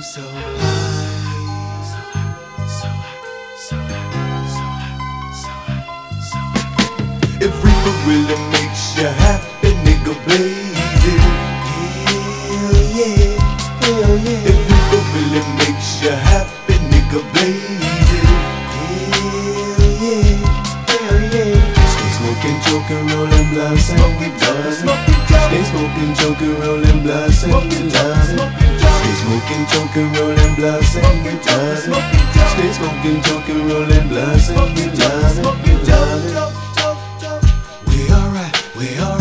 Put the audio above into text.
so high, so high, so high, so high, so high, so high. If reefer really makes you happy, nigga, blaze it. Hell yeah, hell yeah. If reefer really makes you happy, nigga, blaze it. Hell yeah, hell yeah. Stay smoking, joking, rolling blunts, and we done. Stay smoking, joking, rolling blunts, and we done. Stay smoking, joking, rolling blunts, and we done. Stay smoking, joking, rolling blunts, and we done. We alright, we alright.